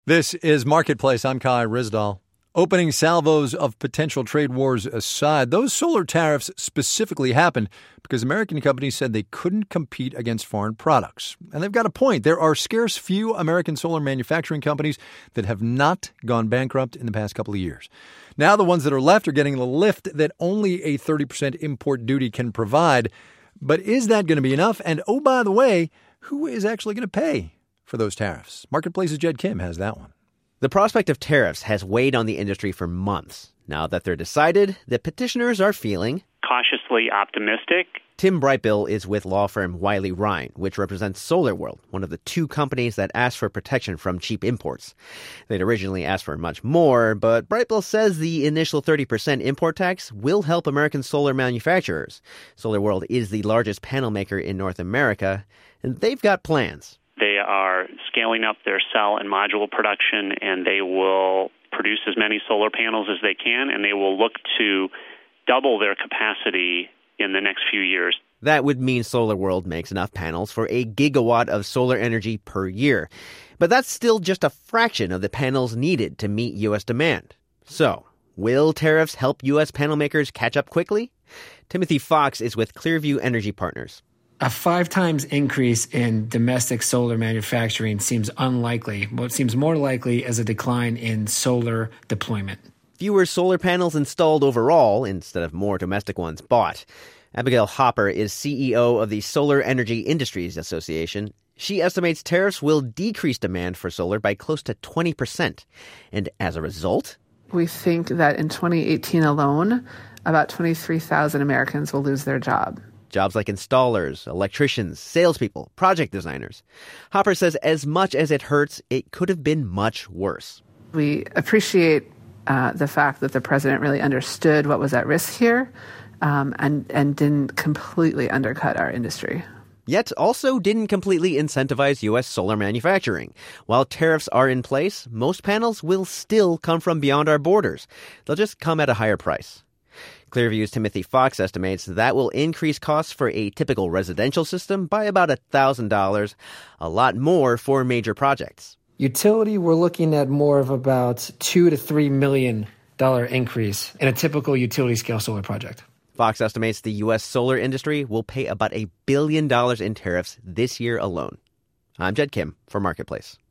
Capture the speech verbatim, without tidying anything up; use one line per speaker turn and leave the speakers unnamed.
This is Marketplace. I'm Kai Ryssdal. Opening salvos of potential trade wars aside, those solar tariffs specifically happened because American companies said they couldn't compete against foreign products. And they've got a point. There are scarce few American solar manufacturing companies that have not gone bankrupt in the past couple of years. Now the ones that are left are getting the lift that only a thirty percent import duty can provide. But is that going to be enough? And oh, by the way, who is actually going to pay for those tariffs? Marketplace's Jed Kim has that one.
The prospect of tariffs has weighed on the industry for months. Now that they're decided, the petitioners are feeling
cautiously optimistic.
Tim Brightbill is with law firm Wiley Rein, which represents SolarWorld, one of the two companies that asked for protection from cheap imports. They'd originally asked for much more, but Brightbill says the initial thirty percent import tax will help American solar manufacturers. SolarWorld is the largest panel maker in North America, and they've got plans.
They are scaling up their cell and module production, and they will produce as many solar panels as they can, and they will look to double their capacity in the next few years.
That would mean SolarWorld makes enough panels for a gigawatt of solar energy per year. But that's still just a fraction of the panels needed to meet U S demand. So, will tariffs help U S panel makers catch up quickly? Timothy Fox is with Clearview Energy Partners.
A five times increase in domestic solar manufacturing seems unlikely. What seems more likely is a decline in solar deployment.
Fewer solar panels installed overall instead of more domestic ones bought. Abigail Hopper is C E O of the Solar Energy Industries Association. She estimates tariffs will decrease demand for solar by close to twenty percent. And as a result,
we think that in twenty eighteen alone, about twenty-three thousand Americans will lose their job.
Jobs like installers, electricians, salespeople, project designers. Hopper says as much as it hurts, it could have been much worse.
We appreciate uh, the fact that the president really understood what was at risk here um, and, and didn't completely undercut our industry.
Yet also didn't completely incentivize U S solar manufacturing. While tariffs are in place, most panels will still come from beyond our borders. They'll just come at a higher price. Clearview's Timothy Fox estimates that will increase costs for a typical residential system by about one thousand dollars, a lot more for major projects.
Utility, we're looking at more of about two to three million dollar increase in a typical utility scale solar project.
Fox estimates the U S solar industry will pay about a billion dollars in tariffs this year alone. I'm Jed Kim for Marketplace.